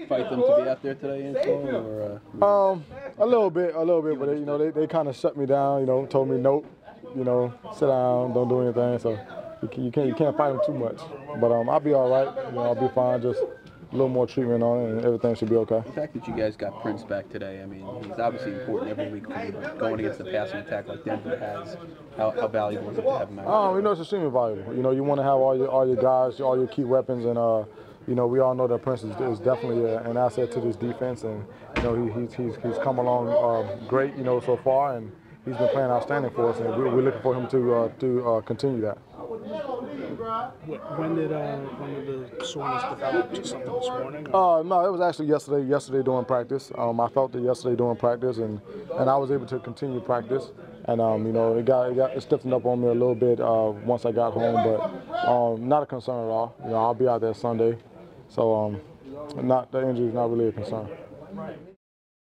fight them to be out there today, Antoine, or? A little bit, but you know, they kind of shut me down. You know, told me nope. You know, sit down, don't do anything. So you can't fight them too much. But I'll be all right. You know, I'll be fine. Just a little more treatment on it, and everything should be okay. The fact that you guys got Prince back today, I mean, he's obviously important every week for you. But going against the passing attack like Denver has, how valuable is it to have him out? You know, it's extremely valuable. You know, you want to have all your guys, all your key weapons, and you know, we all know that Prince is definitely an asset to this defense, and you know, he's come along great, you know, so far, and he's been playing outstanding for us, and we're looking for him to continue that. When did the soreness develop? Just something this morning? No, it was actually yesterday during practice. I felt it yesterday during practice, and I was able to continue practice. And you know, it stiffened up on me a little bit once I got home, but not a concern at all. You know, I'll be out there Sunday, so the injury is not really a concern.